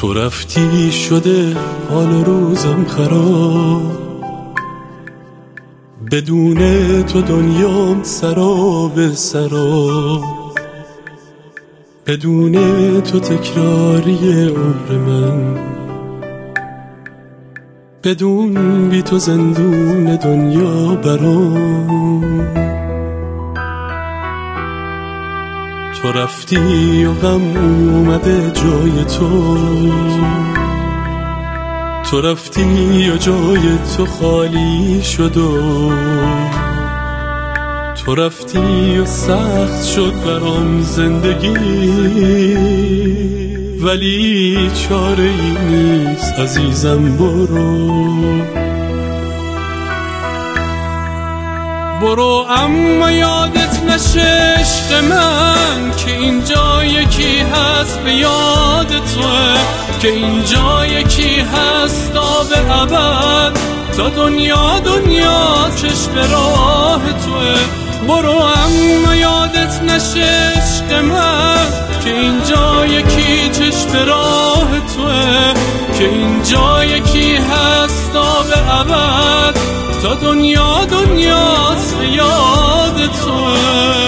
تو رفتی شده حال و روزم خراب، بدون تو دنیام سراب سراب، بدون تو تکراری عمر من، بدون بی تو زندون دنیا برام. تو رفتی و غم اومده جای تو رفتی و جای تو خالی شد و تو رفتی و سخت شد برام زندگی، ولی چاره ای نیست عزیزم. برو اما یادت نشه عشق من که اینجا یکی هست به یاد توه، که اینجا یکی هست تا به ابد، تا دنیا چشم راه توه. برو اما یادت نشه عشق من که اینجا یکی چشم راه توه، که اینجا یکی هست تا به ابد، تا دنیا به یاد توه.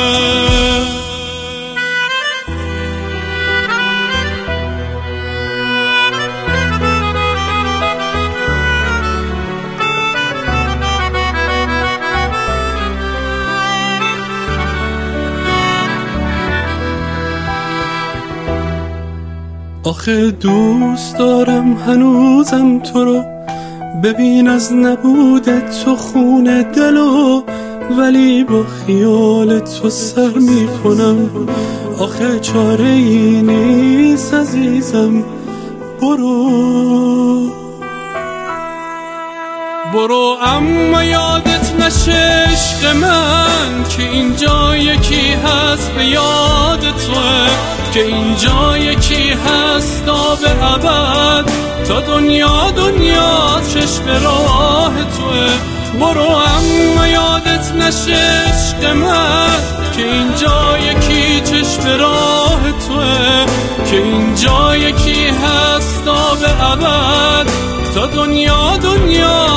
آخه دوست دارم هنوزم تو رو، ببین از نبودت تو خون دلو، ولی با خیال تو سر میکنم. آخه چاره ای نیست عزیزم. برو اما یادت نشه عشق من که اینجا یکی هست به یاد توه، که اینجا یکی هست تا به ابد، تا دنیا چشم راه توه. برو اما یادت نشه عشق من که اینجا یکی چشم راه توه، که اینجا یکی هست تا به ابد، تا دنیا